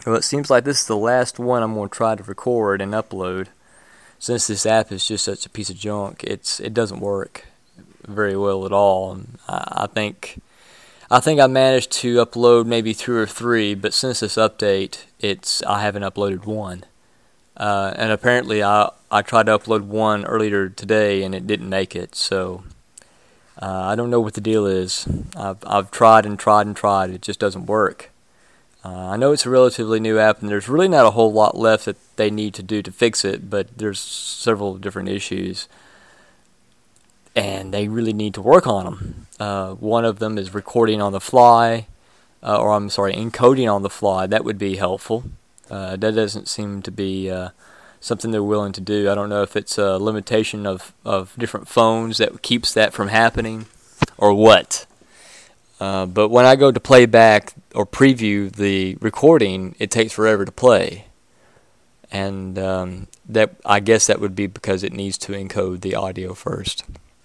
Well, it seems like this is the last one I'm going to try to record and upload. Since this app is just such a piece of junk, it doesn't work very well at all. And I think I managed to upload maybe 2 or 3, but since this update, I haven't uploaded one. And apparently I tried to upload one earlier today and it didn't make it. So I don't know what the deal is. I've tried and tried and tried. It just doesn't work. I know it's a relatively new app, and there's really not a whole lot left that they need to do to fix it, but there's several different issues, and they really need to work on them. One of them is recording on the fly, encoding on the fly. That would be helpful. That doesn't seem to be something they're willing to do. I don't know if it's a limitation of different phones that keeps that from happening, or what. But when I go to play back or preview the recording, it takes forever to play. And I guess that would be because it needs to encode the audio first.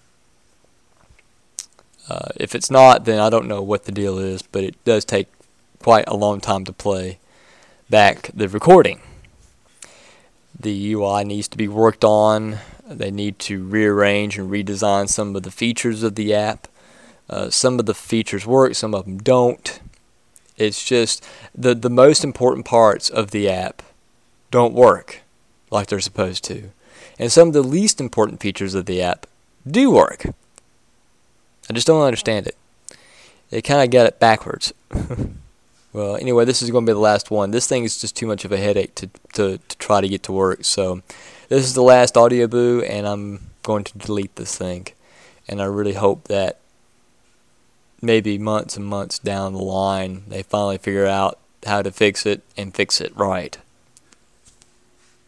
If it's not, then I don't know what the deal is, but it does take quite a long time to play back the recording. The UI needs to be worked on. They need to rearrange and redesign some of the features of the app. Some of the features work, some of them don't. It's just the most important parts of the app don't work like they're supposed to. And some of the least important features of the app do work. I just don't understand it. They kind of got it backwards. Well, anyway, this is going to be the last one. This thing is just too much of a headache to try to get to work. So this is the last Audio Boo, and I'm going to delete this thing. And I really hope that maybe months and months down the line, they finally figure out how to fix it and fix it right.